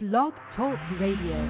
Blog Talk Radio.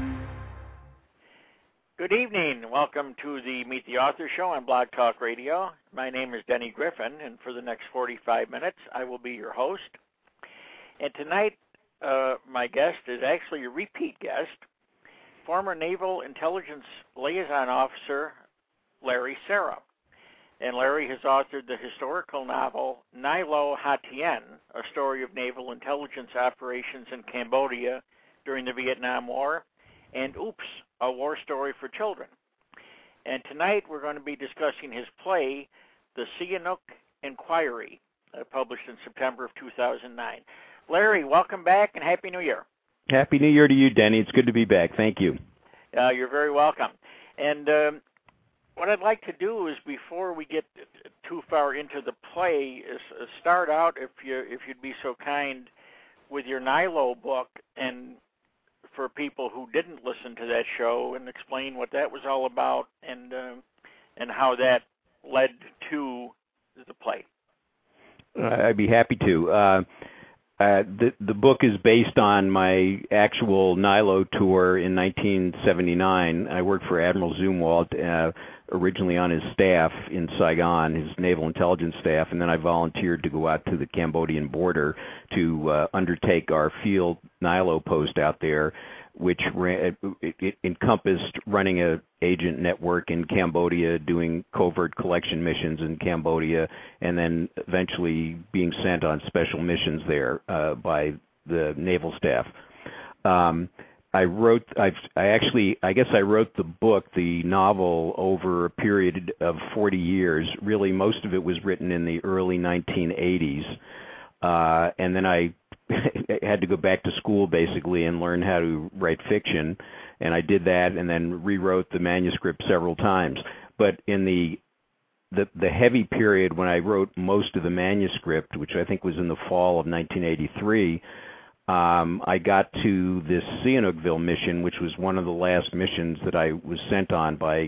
Good evening. Welcome to the Meet the Author Show on Blog Talk Radio. My name is Denny Griffin, and for the next 45 minutes, I will be your host. And tonight, my guest is actually a repeat guest, former Naval Intelligence Liaison Officer Larry Sarah. And Larry has authored the historical novel Nilo Hatien, a story of naval intelligence operations in Cambodia during the Vietnam War, and Oops, a war story for children. And tonight we're going to be discussing his play, The Sihanouk Inquiry, published in September of 2009. Larry, welcome back and Happy New Year. Happy New Year to you, Denny. It's good to be back. Thank you. You're very welcome. And what I'd like to do is, before we get too far into the play, is start out, if you'd be so kind, with your Nilo book, and for people who didn't listen to that show, and explain what that was all about and how that led to the play. I'd be happy to. The book is based on my actual Nilo tour in 1979. I worked for Admiral Zumwalt, originally on his staff in Saigon, his naval intelligence staff, and then I volunteered to go out to the Cambodian border to undertake our field Nilo post out there, which it encompassed running an agent network in Cambodia, doing covert collection missions in Cambodia, and then eventually being sent on special missions there by the naval staff. I wrote the book, the novel, over a period of 40 years. Really, most of it was written in the early 1980s, and then I had to go back to school basically and learn how to write fiction, and I did that and then rewrote the manuscript several times. But in the heavy period when I wrote most of the manuscript, which I think was in the fall of 1983, I got to this Sihanoukville mission, which was one of the last missions that I was sent on by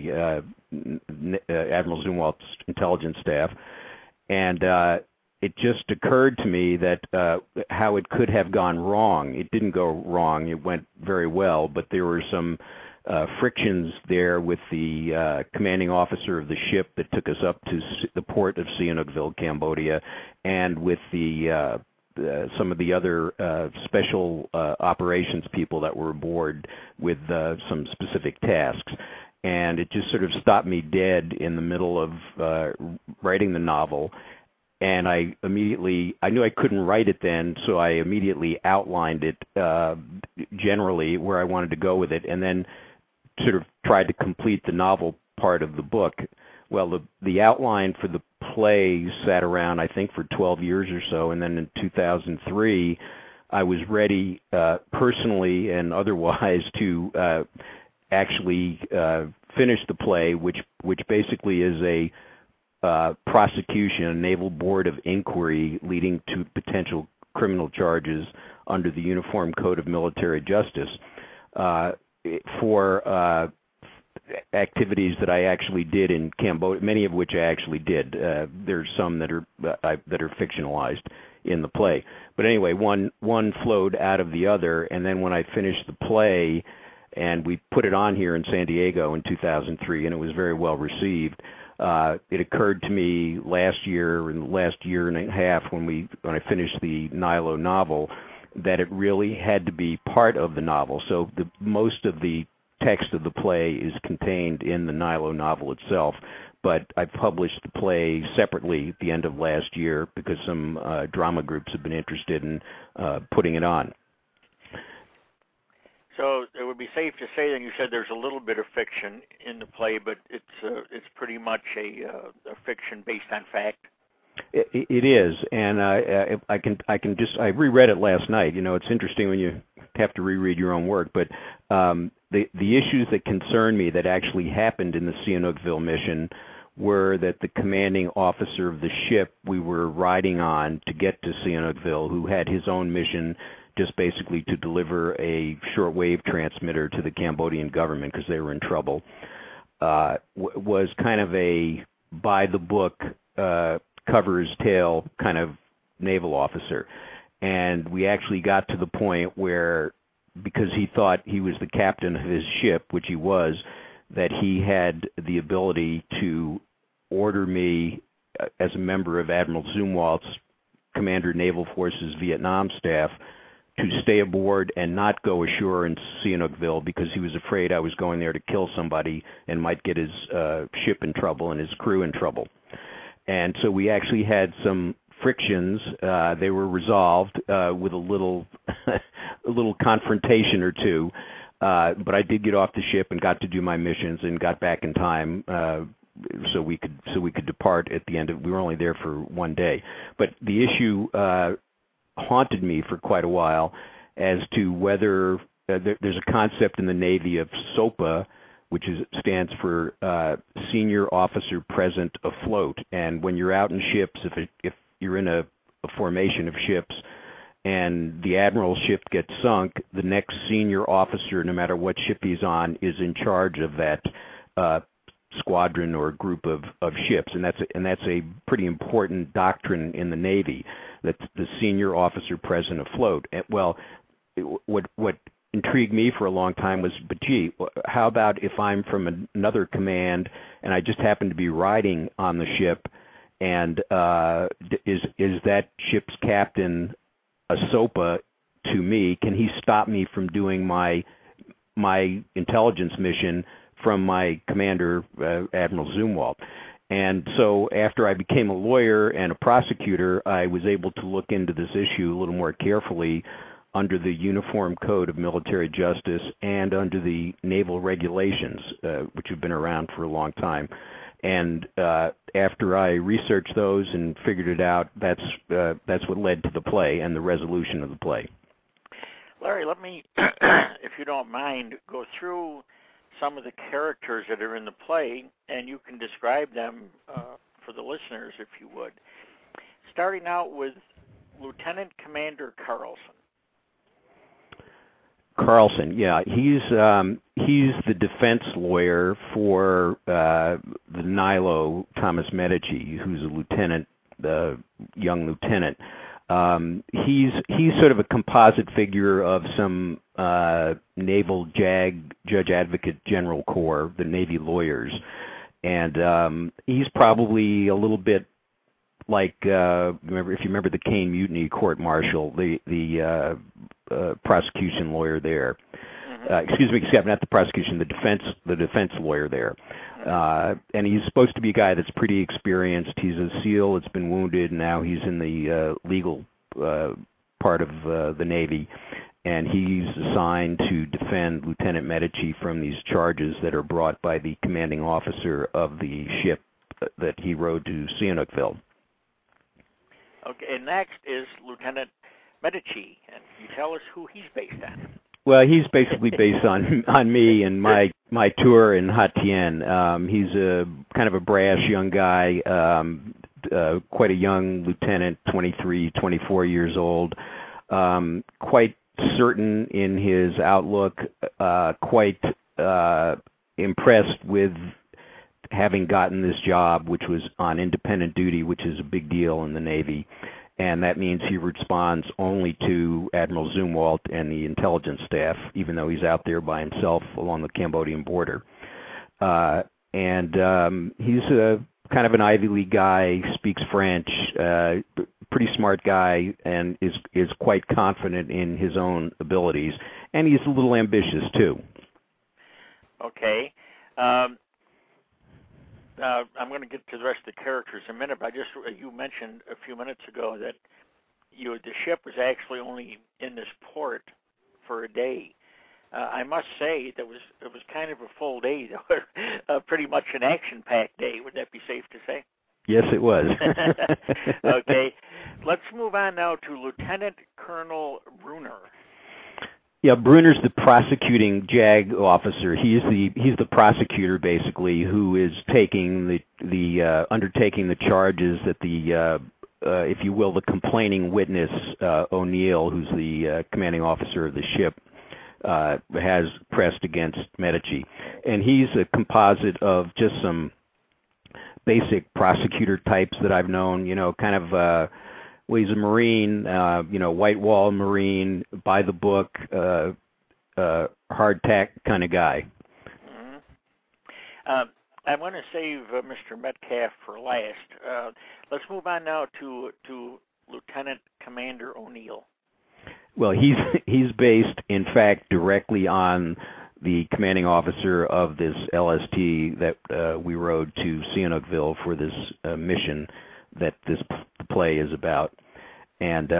Admiral Zumwalt's intelligence staff, and it just occurred to me that how it could have gone wrong. It didn't go wrong. It went very well, but there were some frictions there with the commanding officer of the ship that took us up to the port of Sihanoukville, Cambodia, and with the some of the other special operations people that were aboard with some specific tasks. And it just sort of stopped me dead in the middle of writing the novel. And I knew I couldn't write it then, so I immediately outlined it generally where I wanted to go with it, and then sort of tried to complete the novel part of the book. Well, the outline for the play sat around, I think, for 12 years or so, and then in 2003, I was ready personally and otherwise to actually finish the play, which basically is a prosecution, a naval board of inquiry leading to potential criminal charges under the Uniform Code of Military Justice for activities that I actually did in Cambodia, many of which I actually did. There's some that are fictionalized in the play. But anyway, one flowed out of the other, and then when I finished the play, and we put it on here in San Diego in 2003, and it was very well received, it occurred to me last year and the last year and a half when I finished the Nilo novel that it really had to be part of the novel. So most of the text of the play is contained in the Nilo novel itself, but I published the play separately at the end of last year because some drama groups have been interested in putting it on. So it would be safe to say then, you said there's a little bit of fiction in the play, but it's pretty much a fiction based on fact. It is, and I reread it last night. You know, it's interesting when you have to reread your own work, but the issues that concern me that actually happened in the Sihanoukville mission were that the commanding officer of the ship we were riding on to get to Sihanoukville, who had his own mission just basically to deliver a shortwave transmitter to the Cambodian government because they were in trouble, was kind of a by-the-book, cover-his-tail kind of naval officer. And we actually got to the point where because he thought he was the captain of his ship, which he was, that he had the ability to order me as a member of Admiral Zumwalt's Commander Naval Forces Vietnam staff to stay aboard and not go ashore in Sihanoukville because he was afraid I was going there to kill somebody and might get his ship in trouble and his crew in trouble. And so we actually had some frictions. They were resolved with a little a little confrontation or two, but I did get off the ship and got to do my missions and got back in time so we could depart at the end of. We were only there for one day, but the issue haunted me for quite a while as to whether there's a concept in the Navy of SOPA, which stands for Senior Officer Present Afloat. And when you're out in ships, if you're in a formation of ships and the admiral's ship gets sunk, the next senior officer, no matter what ship he's on, is in charge of that squadron or group of ships. And that's a pretty important doctrine in the Navy, that the senior officer present afloat. Well, what intrigued me for a long time was, but gee, how about if I'm from another command and I just happen to be riding on the ship, and is that ship's captain a SOPA to me? Can he stop me from doing my intelligence mission from my commander, Admiral Zumwalt? And so after I became a lawyer and a prosecutor, I was able to look into this issue a little more carefully under the Uniform Code of Military Justice and under the Naval Regulations, which have been around for a long time. And after I researched those and figured it out, that's what led to the play and the resolution of the play. Larry, let me, if you don't mind, go through some of the characters that are in the play, and you can describe them for the listeners, if you would. Starting out with Lieutenant Commander Carlson. Carlson, yeah, he's the defense lawyer for the Nilo Thomas Medici, who's a lieutenant, young lieutenant. He's sort of a composite figure of some naval Judge Advocate General Corps, the Navy lawyers, and he's probably a little bit like if you remember the Caine Mutiny court martial, the prosecution lawyer there. Excuse me, not the prosecution, the defense lawyer there. And he's supposed to be a guy that's pretty experienced. He's a SEAL that's been wounded, and now he's in the legal part of the Navy. And he's assigned to defend Lieutenant Medici from these charges that are brought by the commanding officer of the ship that he rode to Sihanoukville. Okay, and next is Lieutenant Medici, and you tell us who he's based on. Well, he's basically based on me and my tour in Hatien. He's a kind of a brash young guy, quite a young lieutenant, 23, 24 years old, quite certain in his outlook, quite impressed with having gotten this job, which was on independent duty, which is a big deal in the Navy. And that means he responds only to Admiral Zumwalt and the intelligence staff, even though he's out there by himself along the Cambodian border. And he's a kind of an Ivy League guy, speaks French, pretty smart guy, and is quite confident in his own abilities. And he's a little ambitious, too. Okay. I'm going to get to the rest of the characters in a minute, but you mentioned a few minutes ago that the ship was actually only in this port for a day. I must say that it was kind of a full day, pretty much an action-packed day. Would that be safe to say? Yes, it was. Okay, let's move on now to Lieutenant Colonel Bruner. Yeah, Bruner's the prosecuting JAG officer. He's the prosecutor basically, who is taking the undertaking the charges that the if you will, the complaining witness O'Neill, who's the commanding officer of the ship, has pressed against Medici, and he's a composite of just some basic prosecutor types that I've known. Kind of. Well, he's a Marine, white wall Marine, by the book, hard tack kind of guy. Mm-hmm. I want to save Mr. Metcalf for last. Let's move on now to Lieutenant Commander O'Neill. Well, he's based, in fact, directly on the commanding officer of this LST that we rode to Sihanoukville for this mission that this play is about. And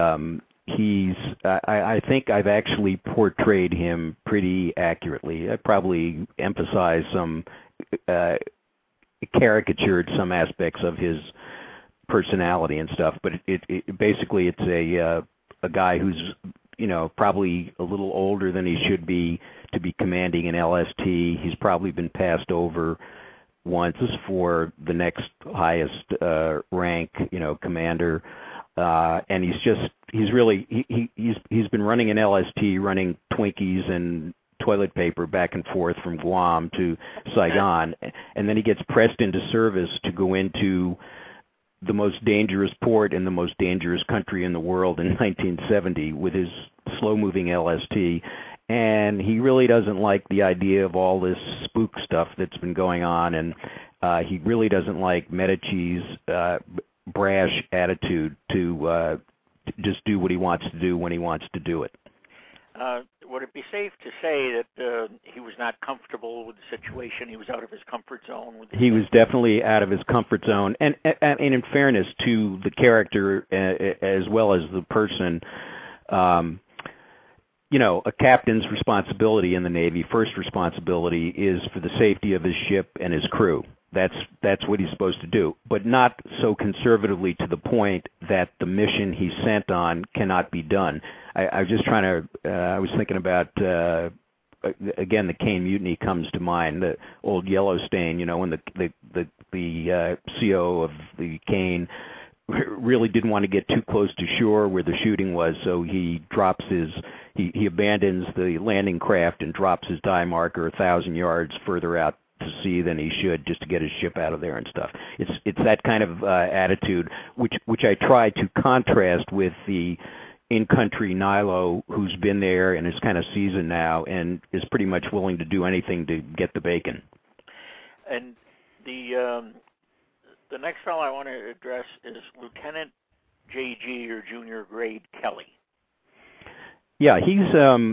I think I've actually portrayed him pretty accurately. I probably emphasized some, caricatured some aspects of his personality and stuff, but basically it's a guy who's, probably a little older than he should be to be commanding an LST. He's probably been passed over once for the next highest rank, commander. And he's been running an LST, running Twinkies and toilet paper back and forth from Guam to Saigon, and then he gets pressed into service to go into the most dangerous port in the most dangerous country in the world in 1970 with his slow-moving LST, and he really doesn't like the idea of all this spook stuff that's been going on, and he really doesn't like Medici's brash attitude to just do what he wants to do when he wants to do it. Would it be safe to say that he was not comfortable with the situation? He was out of his comfort zone? He was definitely out of his comfort zone. And in fairness to the character as well as the person, a captain's responsibility in the Navy, first responsibility, is for the safety of his ship and his crew. That's what he's supposed to do, but not so conservatively to the point that the mission he's sent on cannot be done. I was just trying to, I was thinking about, again, the Caine Mutiny comes to mind, the old Yellowstain, when the CO of the Caine really didn't want to get too close to shore where the shooting was, so he drops he abandons the landing craft and drops his dive marker 1,000 yards further out to sea than he should, just to get his ship out of there and stuff. It's that kind of attitude which I try to contrast with the in-country Nilo, who's been there and is kind of seasoned now and is pretty much willing to do anything to get the bacon. And the next fellow I want to address is Lieutenant J.G. or Junior Grade Kelly. Yeah, he's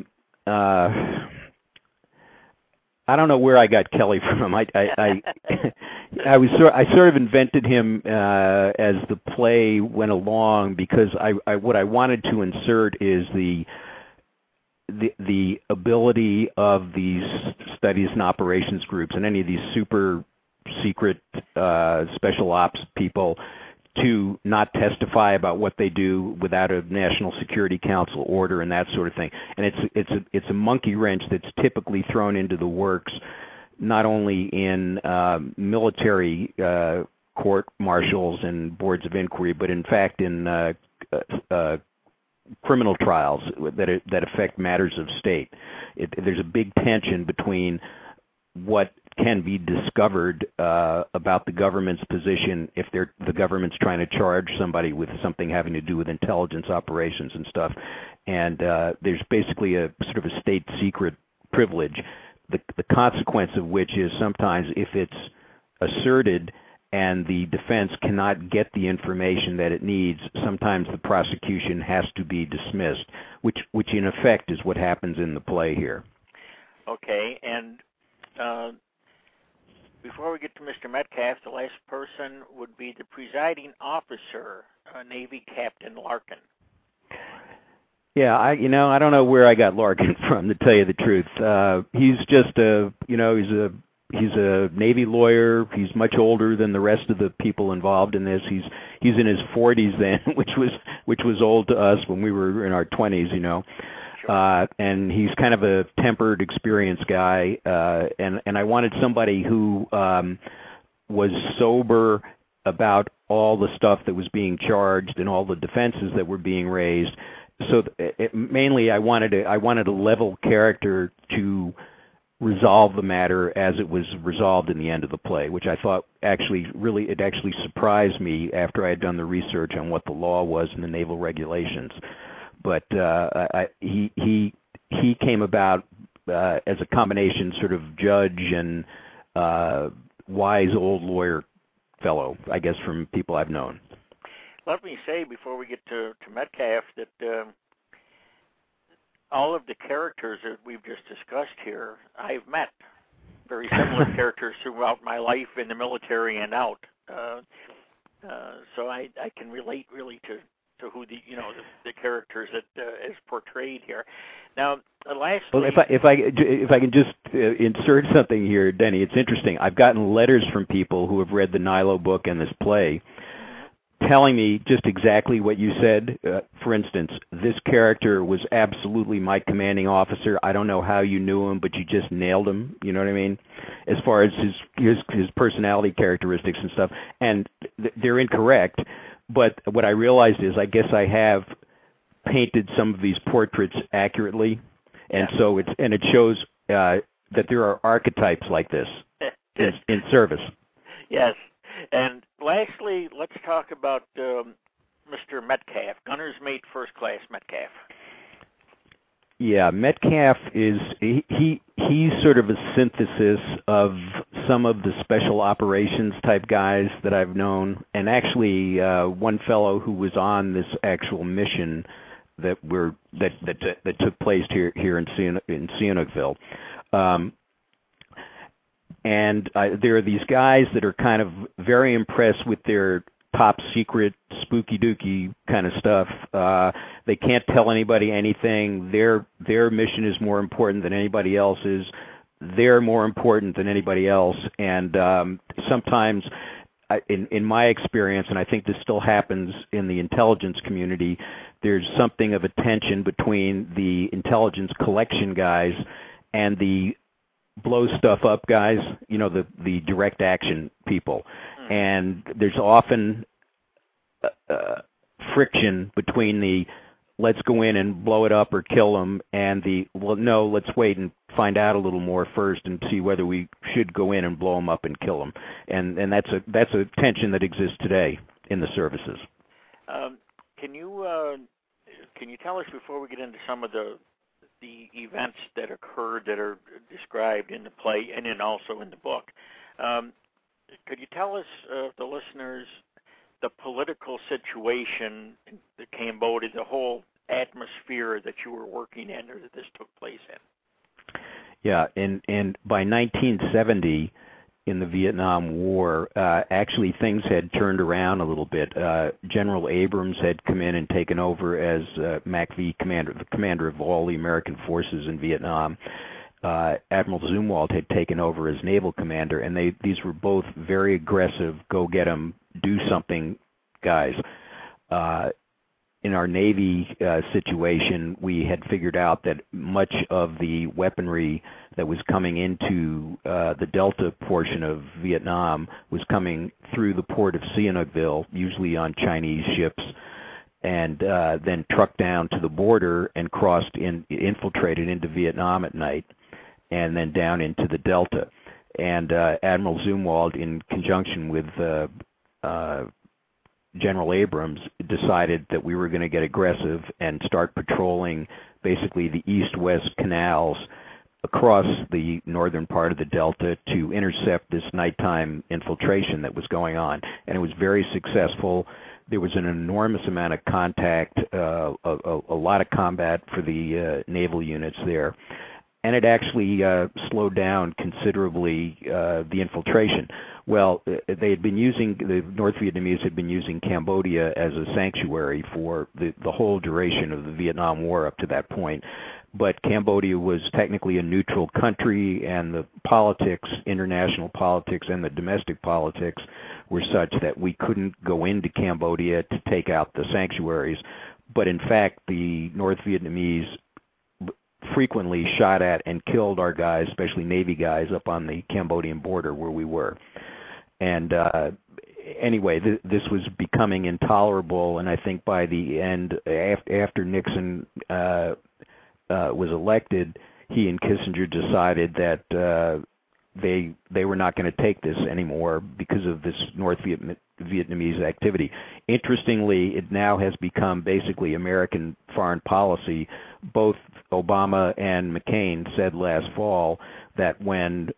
I don't know where I got Kelly from. I sort of invented him as the play went along because what I wanted to insert is the ability of these studies and operations groups and any of these super secret special ops people to not testify about what they do without a National Security Council order and that sort of thing. And it's a monkey wrench that's typically thrown into the works, not only in military court martials and boards of inquiry, but in fact in criminal trials that affect matters of state. There's a big tension between what can be discovered about the government's position if the government's trying to charge somebody with something having to do with intelligence operations and stuff. And there's basically a sort of a state secret privilege, the consequence of which is sometimes if it's asserted and the defense cannot get the information that it needs, sometimes the prosecution has to be dismissed, which in effect is what happens in the play here. Okay, and before we get to Mr. Metcalf, the last person would be the presiding officer, Navy Captain Larkin. Yeah, I don't know where I got Larkin from, to tell you the truth. He's just he's a Navy lawyer. He's much older than the rest of the people involved in this. He's in his 40s then, which was old to us when we were in our 20s, Sure. And he's kind of a tempered, experienced guy, and I wanted somebody who was sober about all the stuff that was being charged and all the defenses that were being raised. So mainly, I wanted a level character to resolve the matter as it was resolved in the end of the play, which I thought actually surprised me after I had done the research on what the law was in the naval regulations. But he came about as a combination sort of judge and wise old lawyer fellow, I guess, from people I've known. Let me say before we get to Metcalf that all of the characters that we've just discussed here, I've met very similar characters throughout my life in the military and out. So I can relate really to who the characters that is portrayed here. Now, lastly, well, if I can just insert something here, Denny, it's interesting. I've gotten letters from people who have read the Nilo book and this play, telling me just exactly what you said. For instance, this character was absolutely my commanding officer. I don't know how you knew him, but you just nailed him. You know what I mean? As far as his personality characteristics and stuff. And they're incorrect. But what I realized is I guess I have painted some of these portraits accurately. And so it shows that there are archetypes like this in service. Yes. And lastly, let's talk about Mr. Metcalf, Gunner's Mate First Class Metcalf. Yeah, Metcalf he's sort of a synthesis of some of the special operations type guys that I've known, and actually one fellow who was on this actual mission that took place here in Sihanoukville. And there are these guys that are kind of very impressed with their top secret spooky dooky kind of stuff. They can't tell anybody anything. Their mission is more important than anybody else's. They're more important than anybody else. And sometimes, in my experience, and I think this still happens in the intelligence community, there's something of a tension between the intelligence collection guys and the blow stuff up guys, the direct action people. And there's often friction between the let's go in and blow it up or kill them and the, well, no, let's wait and find out a little more first and see whether we should go in and blow them up and kill them. And that's a tension that exists today in the services. Can you tell us, before we get into some of the events that occurred that are described in the play and then also in the book, could you tell us, the listeners, the political situation in Cambodia, the whole atmosphere that you were working in or that this took place in? Yeah, and by 1970, in the Vietnam War, actually things had turned around a little bit. General Abrams had come in and taken over as MACV commander, the commander of all the American forces in Vietnam. Admiral Zumwalt had taken over as naval commander, and these were both very aggressive, go-get-'em, do-something guys. In our Navy situation, we had figured out that much of the weaponry that was coming into the Delta portion of Vietnam was coming through the port of Sihanoukville, usually on Chinese ships, and then trucked down to the border and infiltrated into Vietnam at night, and then down into the Delta. And Admiral Zumwalt, in conjunction with General Abrams, decided that we were going to get aggressive and start patrolling basically the east-west canals across the northern part of the Delta to intercept this nighttime infiltration that was going on. And it was very successful. There was an enormous amount of contact, a lot of combat for the naval units there. And it actually slowed down considerably the infiltration. Well, the North Vietnamese had been using Cambodia as a sanctuary for the whole duration of the Vietnam War up to that point. But Cambodia was technically a neutral country, and the politics, international politics and the domestic politics, were such that we couldn't go into Cambodia to take out the sanctuaries. But in fact, the North Vietnamese frequently shot at and killed our guys, especially Navy guys, up on the Cambodian border where we were. And anyway, this was becoming intolerable, and I think by the end, after Nixon was elected, he and Kissinger decided that they were not going to take this anymore because of this North Vietnamese activity. Interestingly, it now has become basically American foreign policy, both Obama and McCain said last fall that when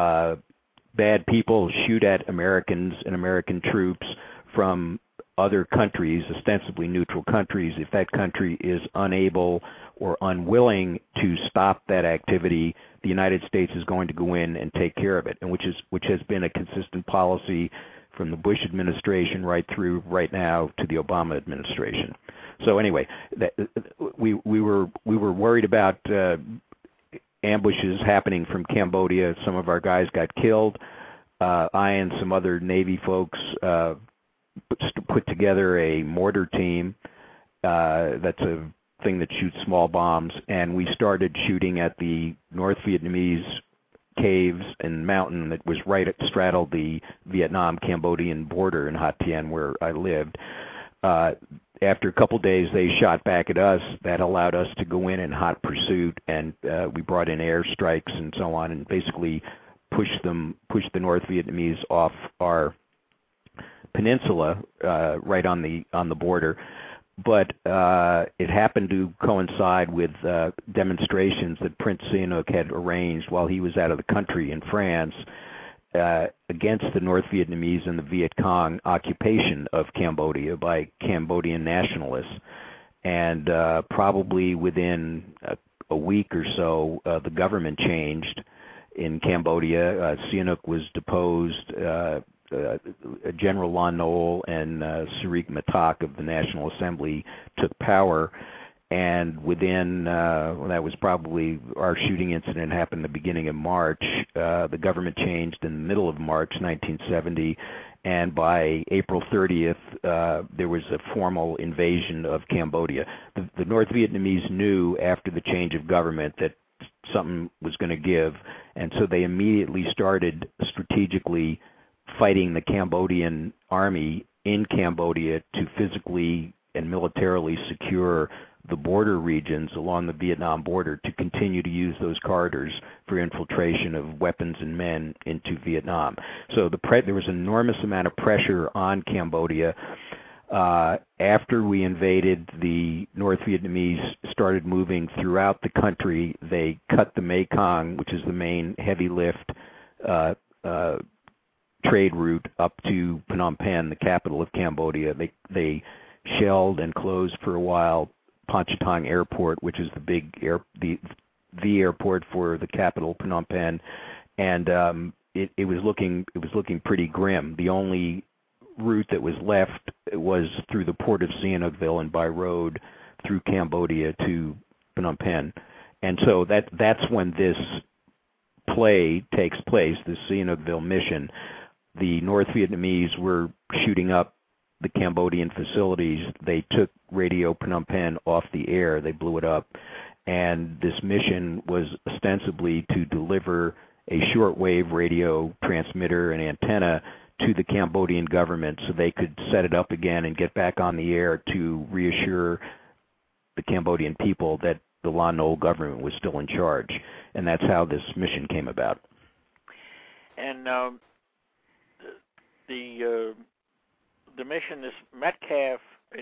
bad people shoot at Americans and American troops from other countries, ostensibly neutral countries, if that country is unable or unwilling to stop that activity, the United States is going to go in and take care of it, and which has been a consistent policy from the Bush administration right through right now to the Obama administration. So anyway, we were worried about ambushes happening from Cambodia. Some of our guys got killed. I and some other Navy folks put together a mortar team. That's a thing that shoots small bombs, and we started shooting at the North Vietnamese caves and mountain that was straddled the Vietnam-Cambodian border in Ha Tien, where I lived. After a couple days, they shot back at us. That allowed us to go in hot pursuit, and we brought in airstrikes and so on, and basically pushed the North Vietnamese off our peninsula right on the border. But it happened to coincide with demonstrations that Prince Sihanouk had arranged while he was out of the country in France against the North Vietnamese and the Viet Cong occupation of Cambodia by Cambodian nationalists. And probably within a week or so, the government changed in Cambodia. Sihanouk was deposed. General Lon Nol and Suriq Matak of the National Assembly took power, and within, that was probably, our shooting incident happened the beginning of March. The government changed in the middle of March 1970, and by April 30th, there was a formal invasion of Cambodia. The North Vietnamese knew after the change of government that something was going to give, and so they immediately started strategically fighting the Cambodian army in Cambodia to physically and militarily secure the border regions along the Vietnam border to continue to use those corridors for infiltration of weapons and men into Vietnam. So there was an enormous amount of pressure on Cambodia. After we invaded, the North Vietnamese started moving throughout the country. They cut the Mekong, which is the main heavy lift trade route, up to Phnom Penh, the capital of Cambodia. They shelled and closed for a while Pontchatong Airport, which is the airport for the capital, Phnom Penh, and it was looking pretty grim. The only route that was left was through the port of Sihanoukville and by road through Cambodia to Phnom Penh, and so that's when this play takes place, the Sihanoukville mission. The North Vietnamese were shooting up the Cambodian facilities. They took Radio Phnom Penh off the air. They blew it up. And this mission was ostensibly to deliver a shortwave radio transmitter and antenna to the Cambodian government so they could set it up again and get back on the air to reassure the Cambodian people that the Lon Nol government was still in charge. And that's how this mission came about. And the mission, this Metcalf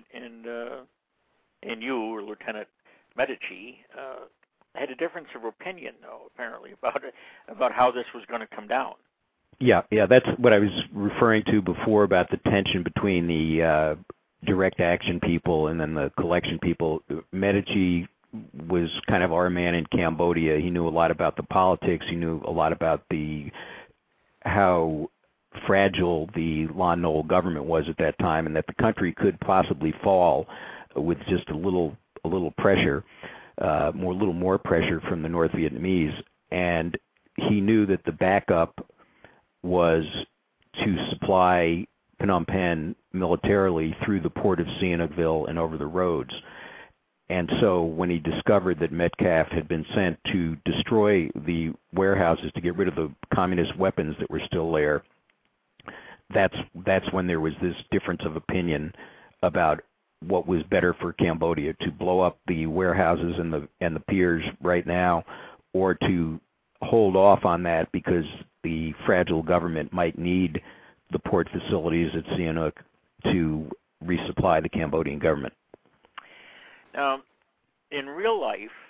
and you, or Lieutenant Medici, had a difference of opinion, though, apparently, about how this was going to come down. Yeah, that's what I was referring to before about the tension between the direct action people and then the collection people. Medici was kind of our man in Cambodia. He knew a lot about the politics. He knew a lot about how fragile the Lon Nol government was at that time, and that the country could possibly fall with just a little pressure, a little more pressure from the North Vietnamese. And he knew that the backup was to supply Phnom Penh militarily through the port of Sihanoukville and over the roads. And so when he discovered that Metcalf had been sent to destroy the warehouses to get rid of the communist weapons that were still there, that's when there was this difference of opinion about what was better for Cambodia, to blow up the warehouses and the piers right now, or to hold off on that because the fragile government might need the port facilities at Sihanouk to resupply the Cambodian government. Now, in real life,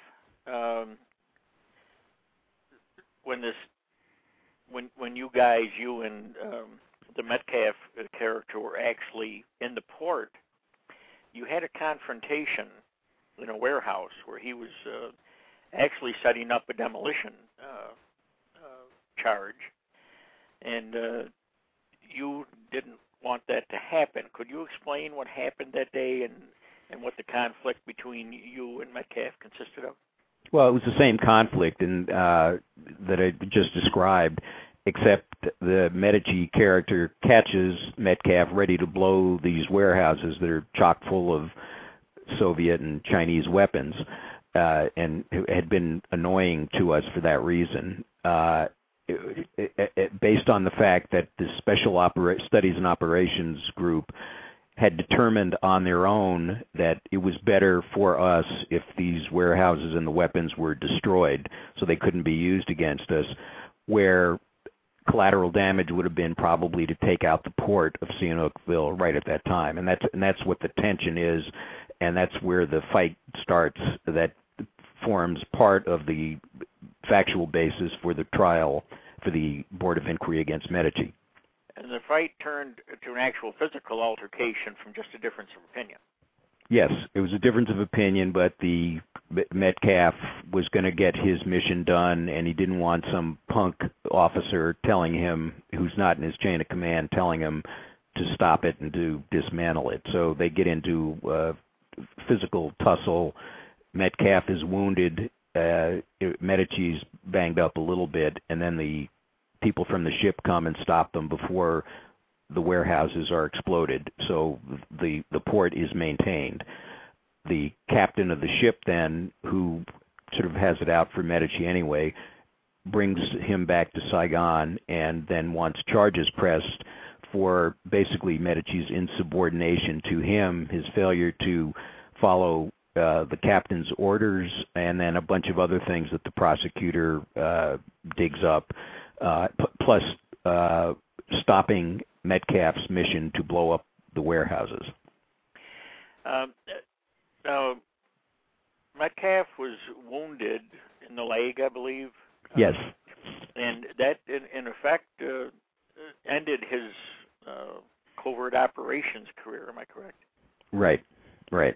when you guys, you and the Metcalf character were actually in the port, you had a confrontation in a warehouse where he was actually setting up a demolition charge, and you didn't want that to happen. Could you explain what happened that day and what the conflict between you and Metcalf consisted of? Well, it was the same conflict that I just described, except the Medici character catches Metcalf ready to blow these warehouses that are chock full of Soviet and Chinese weapons, and had been annoying to us for that reason. Based on the fact that the Special Studies and Operations Group had determined on their own that it was better for us if these warehouses and the weapons were destroyed so they couldn't be used against us, where collateral damage would have been probably to take out the port of Sihanoukville right at that time. And that's what the tension is, and that's where the fight starts. That forms part of the factual basis for the trial for the Board of Inquiry against Medici. And the fight turned to an actual physical altercation from just a difference of opinion. Yes, it was a difference of opinion, but the Metcalf was going to get his mission done, and he didn't want some punk officer telling him, who's not in his chain of command, telling him to stop it and to dismantle it. So they get into physical tussle. Metcalf is wounded. Medici's banged up a little bit, and then the people from the ship come and stop them before the warehouses are exploded. So the port is maintained. The captain of the ship then, who sort of has it out for Medici anyway, brings him back to Saigon and then wants charges pressed for basically Medici's insubordination to him, his failure to follow the captain's orders, and then a bunch of other things that the prosecutor digs up, plus stopping Metcalf's mission to blow up the warehouses. Now, Metcalf was wounded in the leg, I believe. Yes. And that, in effect, ended his covert operations career. Am I correct? Right. Right.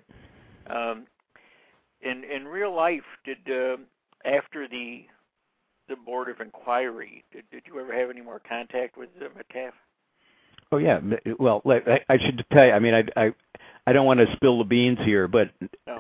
In real life, did after the Board of Inquiry, did you ever have any more contact with Metcalf? Oh yeah. Well, I should tell you. I mean, I don't want to spill the beans here, but no.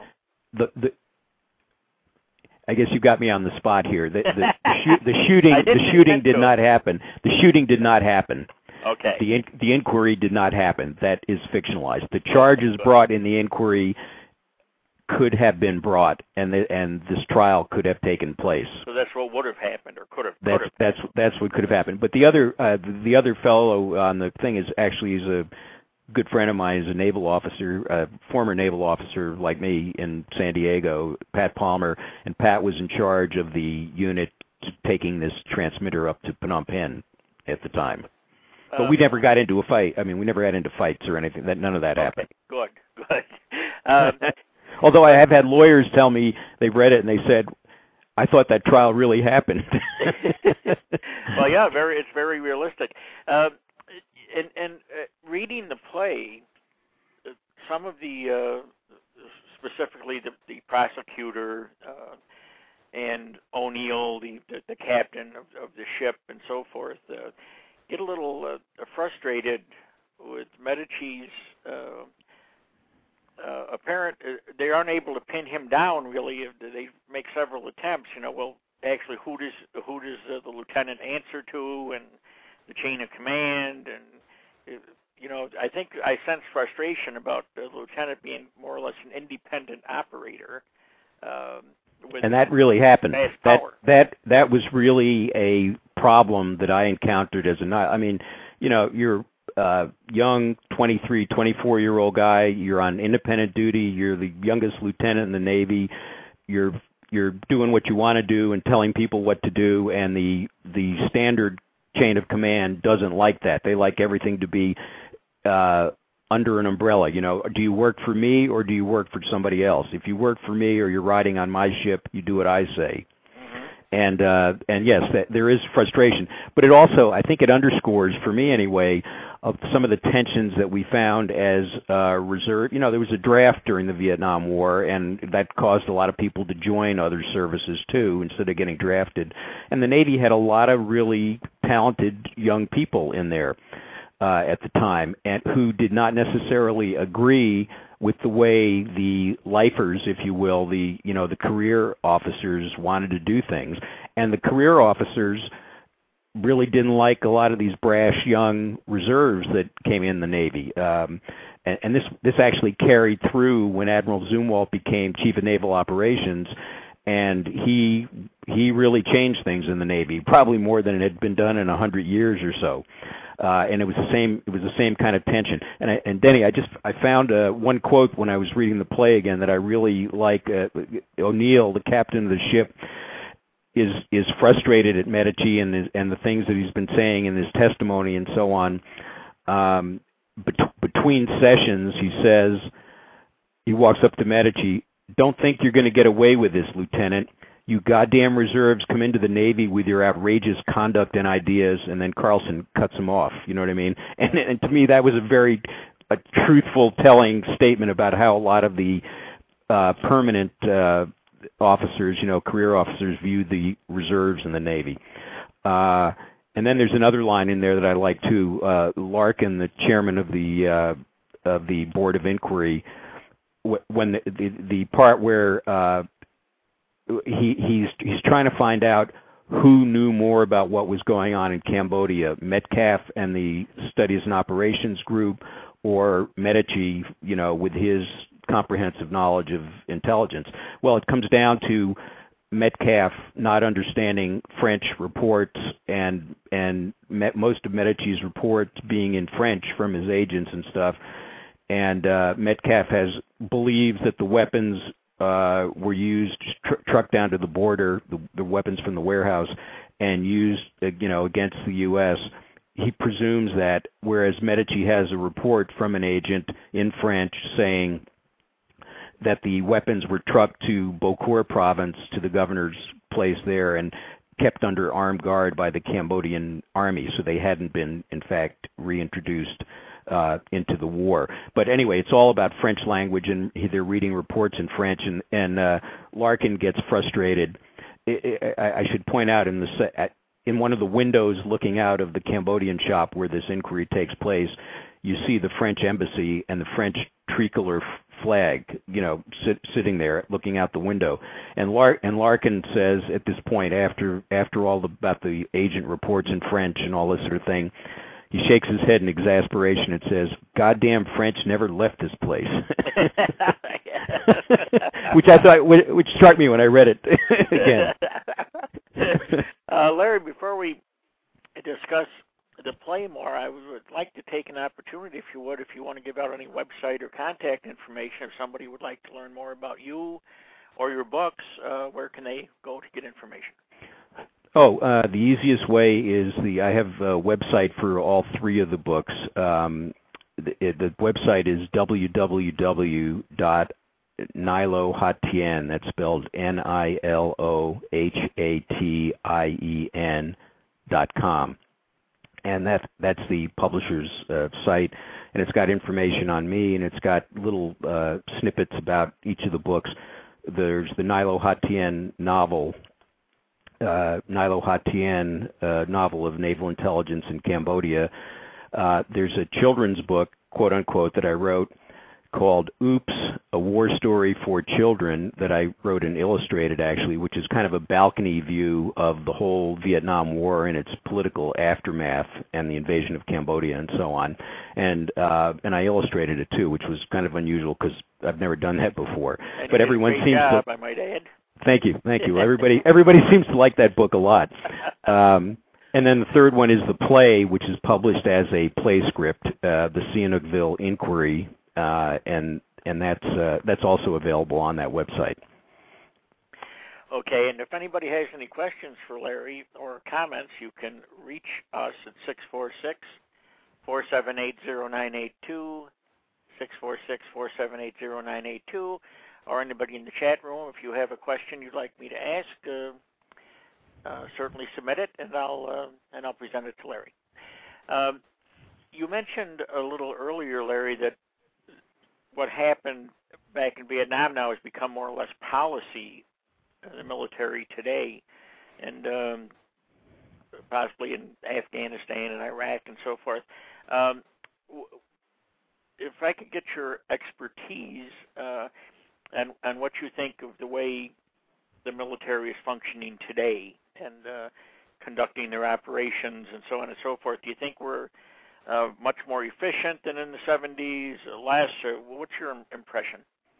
I guess you got me on the spot here. The shooting did not happen. The shooting did not happen. Okay. The inquiry did not happen. That is fictionalized. The charges brought in the inquiry could have been brought, and this trial could have taken place. So that's what would have happened, or could have. That's what could have happened. But the other fellow on the thing is actually he's a good friend of mine. He's a naval officer, a former naval officer like me in San Diego, Pat Palmer, and Pat was in charge of the unit taking this transmitter up to Phnom Penh at the time. But we never got into a fight. I mean, we never got into fights or anything. None of that happened. Good. Although I have had lawyers tell me they read it and they said, I thought that trial really happened. Well, yeah, it's very realistic. And reading the play, some of the, specifically the prosecutor and O'Neill, the captain of the ship and so forth, get a little frustrated with Medici's apparent. They aren't able to pin him down really. They make several attempts. Well, actually, who does the lieutenant answer to, and the chain of command, and I think I sense frustration about the lieutenant being more or less an independent operator. And that really happened. That was really a problem that I encountered as I mean, you're young, 23, 24-year-old guy. You're on independent duty. You're the youngest lieutenant in the Navy. You're doing what you want to do and telling people what to do, and the standard chain of command doesn't like that. They like everything to be under an umbrella. Do you work for me or do you work for somebody else? If you work for me or you're riding on my ship, you do what I say. And yes, there is frustration, but it also, I think it underscores, for me anyway, of some of the tensions that we found as reserve. There was a draft during the Vietnam War, and that caused a lot of people to join other services too, instead of getting drafted. And the Navy had a lot of really talented young people in there at the time, and who did not necessarily agree with the way the lifers, if you will, the career officers wanted to do things. And the career officers really didn't like a lot of these brash young reserves that came in the Navy. And this actually carried through when Admiral Zumwalt became Chief of Naval Operations, and he really changed things in the Navy, probably more than it had been done in 100 years or so. And it was the same kind of tension. And Denny, I found one quote when I was reading the play again that I really like. O'Neill, the captain of the ship, is frustrated at Medici and the things that he's been saying in his testimony and so on. Between sessions, he walks up to Medici. "Don't think you're going to get away with this, Lieutenant. You goddamn reserves come into the Navy with your outrageous conduct and ideas," and then Carlson cuts him off. You know what I mean? And to me, that was a truthful, telling statement about how a lot of the permanent officers, career officers, viewed the reserves in the Navy. And then there's another line in there that I like too. Larkin, the chairman of the Board of Inquiry, when the part where he's trying to find out who knew more about what was going on in Cambodia, Metcalf and the Studies and Operations Group, or Medici, with his comprehensive knowledge of intelligence. Well, it comes down to Metcalf not understanding French reports and most of Medici's reports being in French from his agents and stuff. And Metcalf believes that the weapons were used, trucked down to the border, the weapons from the warehouse, and used, against the U.S. He presumes that, whereas Medici has a report from an agent in French saying that the weapons were trucked to Bokor province, to the governor's place there, and kept under armed guard by the Cambodian army, so they hadn't been, in fact, reintroduced into the war. But anyway, it's all about French language, and they're reading reports in French, and Larkin gets frustrated. I should point out in one of the windows looking out of the Cambodian shop where this inquiry takes place, you see the French embassy and the French tricolor flag, sitting there looking out the window. And Larkin says at this point, after all about the agent reports in French and all this sort of thing, he shakes his head in exasperation and says, "Goddamn French never left this place." which struck me when I read it again. Larry, before we discuss the play more, I would like to take an opportunity, if you want to give out any website or contact information. If somebody would like to learn more about you or your books, where can they go to get information? The easiest way is I have a website for all three of the books. The website is www.nilohatien, that's spelled NILOHATIEN.com. And that's the publisher's site, and it's got information on me, and it's got little snippets about each of the books. There's the Nilo Hatien novel, Nilo Hatien, novel of naval intelligence in Cambodia. There's a children's book, quote unquote, that I wrote called Oops, A War Story for Children, that I wrote and illustrated, actually, which is kind of a balcony view of the whole Vietnam War and its political aftermath and the invasion of Cambodia and so on. And I illustrated it too, which was kind of unusual because I've never done that before. And but everyone seems job, to. I might add. Thank you. Everybody seems to like that book a lot. And then the third one is the play, which is published as a play script, the Sihanoukville Inquiry. And that's also available on that website. Okay, and if anybody has any questions for Larry or comments, you can reach us at 646-478-0982, 646-478-0982, or anybody in the chat room. If you have a question you'd like me to ask, certainly submit it, and I'll present it to Larry. You mentioned a little earlier, Larry, that what happened back in Vietnam now has become more or less policy in the military today, and possibly in Afghanistan and Iraq and so forth. If I could get your expertise and what you think of the way the military is functioning today and conducting their operations and so on and so forth, do you think we're much more efficient than in the 70s, less? What's your impression?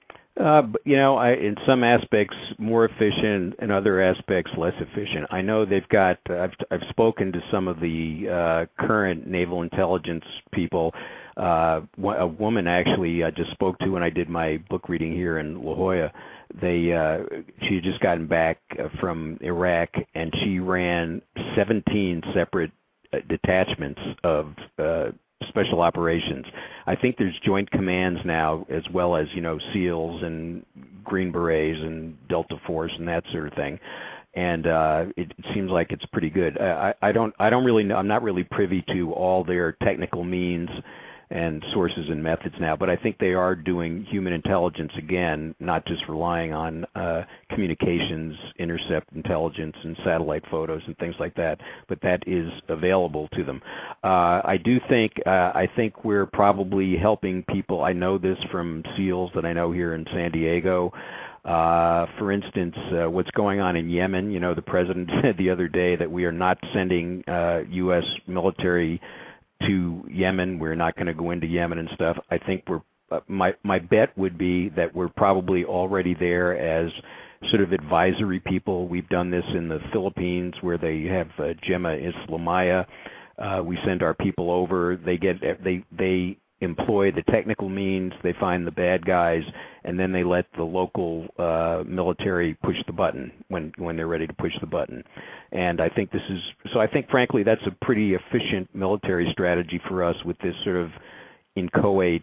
In some aspects more efficient, in other aspects less efficient. I know they've got. I've spoken to some of the current naval intelligence people. A woman actually I just spoke to when I did my book reading here in La Jolla. She had just gotten back from Iraq, and she ran 17 separate detachments of special operations. I think there's joint commands now, as well as SEALs and Green Berets and Delta Force and that sort of thing. And it seems like it's pretty good. I don't really know. I'm not really privy to all their technical means and sources and methods now, but I think they are doing human intelligence again, not just relying on communications, intercept intelligence, and satellite photos and things like that, but that is available to them. I think we're probably helping people. I know this from SEALs that I know here in San Diego. For instance, what's going on in Yemen, the president said the other day that we are not sending U.S. military to Yemen. We're not going to go into Yemen and stuff. I think my bet would be that we're probably already there as sort of advisory people. We've done this in the Philippines where they have Gemma Islamaya. We send our people over. They employ the technical means. They find the bad guys, and then they let the local military push the button when they're ready to push the button. And I think I think frankly that's a pretty efficient military strategy for us with this sort of inchoate,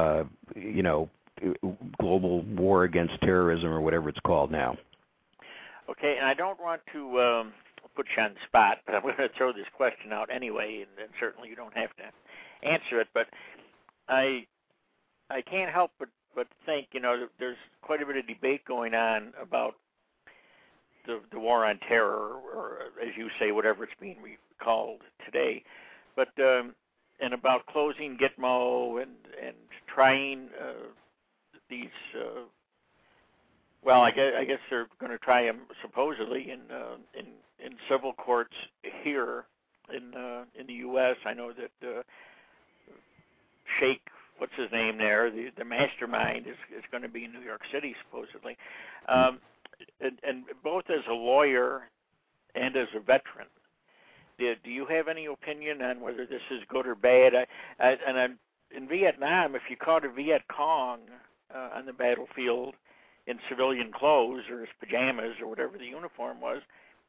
global war against terrorism or whatever it's called now. Okay, and I don't want to put you on the spot, but I'm going to throw this question out anyway, and certainly you don't have to answer it, but I can't help but think, there's quite a bit of debate going on about the war on terror, or as you say, whatever it's being called today, but and about closing Gitmo and trying these. Well, I guess they're going to try them supposedly in civil courts here in the U.S. I know that. Sheikh, what's his name there? The mastermind is going to be in New York City, supposedly. And both as a lawyer and as a veteran, do you have any opinion on whether this is good or bad? In Vietnam, if you caught a Viet Cong on the battlefield in civilian clothes or his pajamas or whatever the uniform was,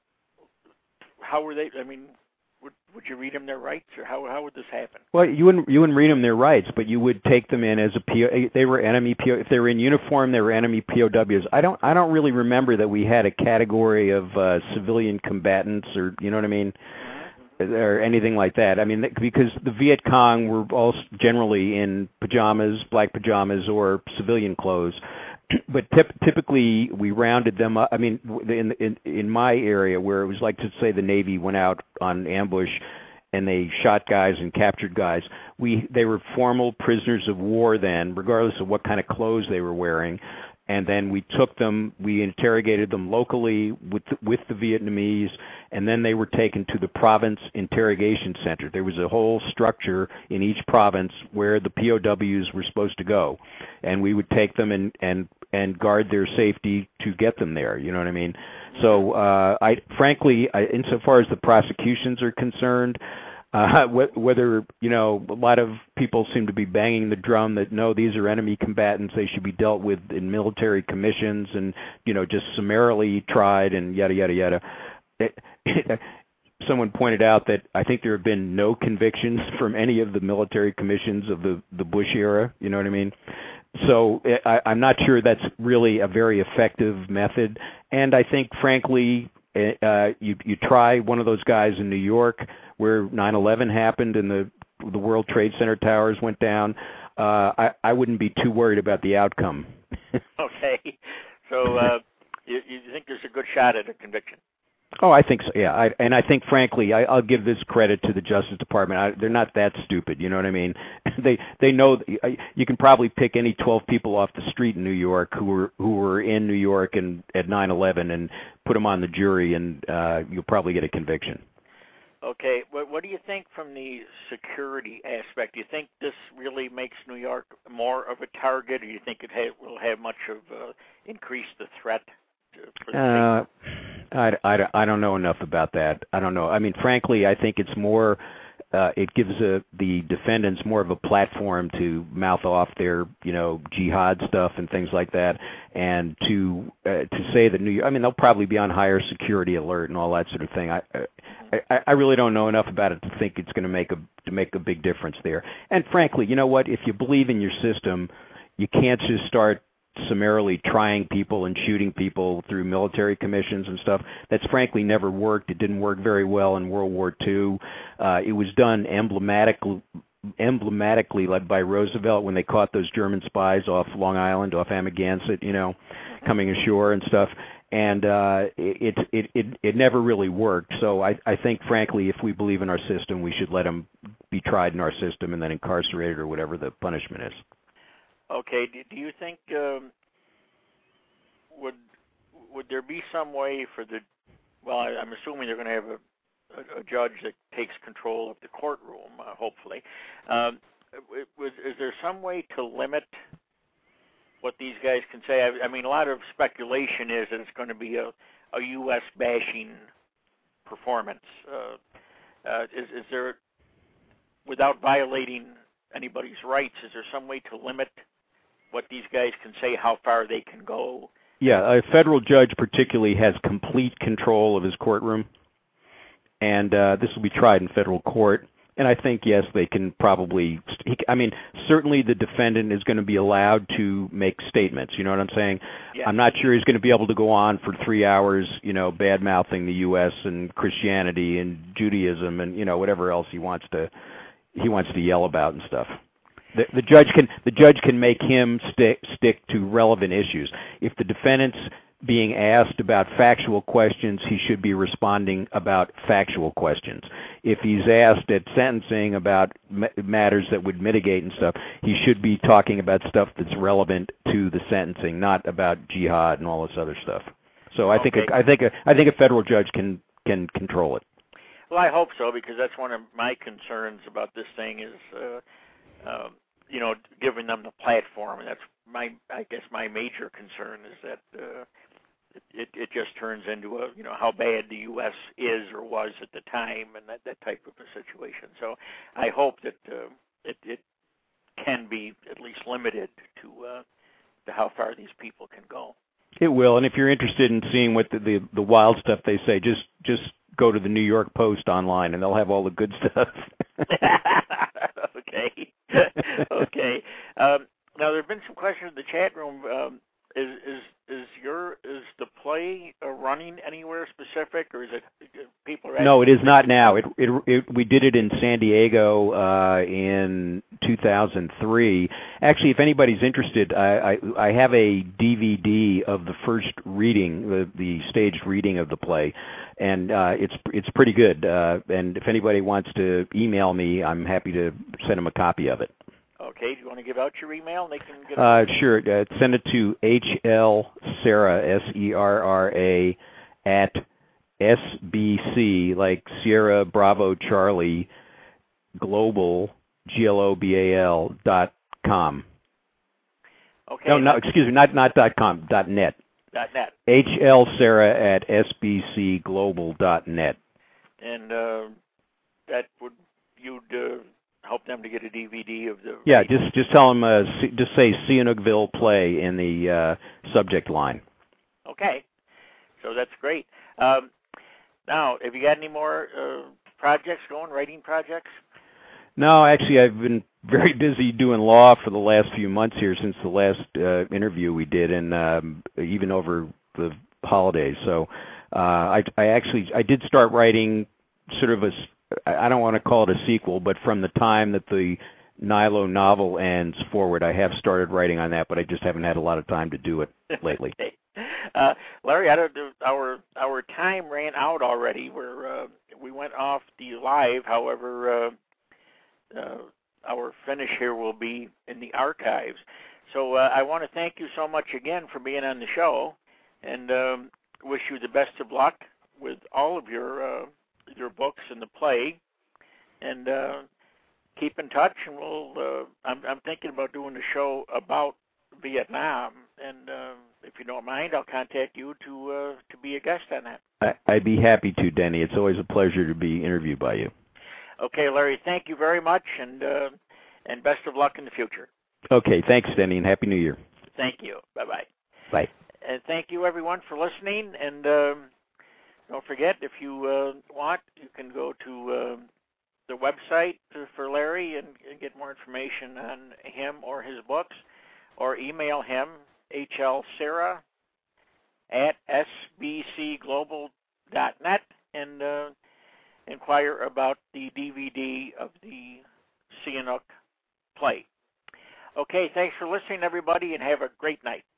how were they? I mean, would you read them their rights, or how would this happen? Well, you wouldn't read them their rights, but you would take them in as they were enemy PO. If they were in uniform, they were enemy POWs. I don't really remember that we had a category of civilian combatants, or you know what I mean, or anything like that. I mean, because the Viet Cong were all generally in pajamas, black pajamas, or civilian clothes. But typically we rounded them up. I mean, in my area where it was like, to say, the Navy went out on ambush and they shot guys and captured guys, they were formal prisoners of war then, regardless of what kind of clothes they were wearing. And then we took them, we interrogated them locally with the Vietnamese, and then they were taken to the province interrogation center. There was a whole structure in each province where the POWs were supposed to go, and we would take them and guard their safety to get them there. You know what I mean? So, frankly, insofar as the prosecutions are concerned, whether, a lot of people seem to be banging the drum that no, these are enemy combatants, they should be dealt with in military commissions and, just summarily tried and yada, yada, yada. someone pointed out that I think there have been no convictions from any of the military commissions of the Bush era. You know what I mean? So I'm not sure that's really a very effective method. And I think, frankly, you try one of those guys in New York where 9/11 happened and the World Trade Center towers went down. I wouldn't be too worried about the outcome. Okay. So you think there's a good shot at a conviction? Oh, I think so. Yeah, I think, frankly, I'll give this credit to the Justice Department. They're not that stupid. You know what I mean? They know you can probably pick any 12 people off the street in New York who were in New York and at 9/11 and put them on the jury, and you'll probably get a conviction. Okay. What do you think from the security aspect? Do you think this really makes New York more of a target, or do you think it will have much of increase the threat? I don't know enough about that. I don't know. I mean, frankly, I think it's more. It gives the defendants more of a platform to mouth off their, jihad stuff and things like that, and to say that New York. I mean, they'll probably be on higher security alert and all that sort of thing. I really don't know enough about it to think it's going to make a big difference there. And frankly, you know what? If you believe in your system, you can't just start summarily trying people and shooting people through military commissions and stuff. That's frankly never worked. It didn't work very well in World War II. It was done emblematically led by Roosevelt when they caught those German spies off Long Island, off Amagansett, coming ashore and stuff. And it never really worked. So I think, frankly, if we believe in our system, we should let them be tried in our system and then incarcerated or whatever the punishment is. Okay. Do you think would there be some way for I'm assuming they're going to have a judge that takes control of the courtroom, hopefully. Is there some way to limit what these guys can say? I mean, a lot of speculation is that it's going to be a U.S. bashing performance. Is there, without violating anybody's rights, is there some way to limit what these guys can say, how far they can go? Yeah, a federal judge particularly has complete control of his courtroom, and this will be tried in federal court. And I think, yes, they can probably, certainly the defendant is going to be allowed to make statements, you know what I'm saying? Yeah. I'm not sure he's going to be able to go on for 3 hours, bad-mouthing the U.S. and Christianity and Judaism and, whatever else he wants to yell about and stuff. The judge can make him stick to relevant issues. If the defendant's being asked about factual questions, he should be responding about factual questions. If he's asked at sentencing about matters that would mitigate and stuff, he should be talking about stuff that's relevant to the sentencing, not about jihad and all this other stuff. So I think a federal judge can control it. Well, I hope so, because that's one of my concerns about this thing is, giving them the platform. And that's my major concern is that it just turns into how bad the U.S. is or was at the time and that type of a situation. So I hope that it can be at least limited to how far these people can go. It will, and if you're interested in seeing what the wild stuff they say, just go to the New York Post online, and they'll have all the good stuff. Okay. Okay. Now there have been some questions in the chat room. Is the play running anywhere specific, or is it people are? No, it is not now. We did it in San Diego in 2003. Actually, if anybody's interested, I have a DVD of the first reading, the staged reading of the play, and it's pretty good. And if anybody wants to email me, I'm happy to send them a copy of it. Okay, do you want to give out your email? And they can get it? Sure. Send it to HL Serra, at SBC, like Sierra Bravo Charlie, Global, GLOBAL.com. Okay. No, excuse me, not .com, .net. .net. HL Serra at SBCglobal.net. And that would, you'd help them to get a DVD of the... Yeah, just tell them, just say Sihanoukville play in the subject line. Okay, so that's great. Now Now, have you got any more projects going, writing projects? No, actually, I've been very busy doing law for the last few months here since the last interview we did, and even over the holidays. So I did start writing sort of I don't want to call it a sequel, but from the time that the Nilo novel ends forward, I have started writing on that, but I just haven't had a lot of time to do it lately. Larry, our time ran out already. We went off the live. However, our finish here will be in the archives. So I want to thank you so much again for being on the show, and wish you the best of luck with all of your books and the play. And keep in touch, and we'll. I'm thinking about doing a show about Vietnam, and if you don't mind, I'll contact you to be a guest on that. I'd be happy to, Denny. It's always a pleasure to be interviewed by you. Okay, Larry, thank you very much, and best of luck in the future. Okay, thanks, Denny, and Happy New Year. Thank you. Bye-bye. Bye. And thank you, everyone, for listening. And don't forget, if you want, you can go to the website for Larry and get more information on him or his books, or email him, hlsera@sbcglobal.net, and inquire about the DVD of the Sihanouk play. Okay, thanks for listening, everybody, and have a great night.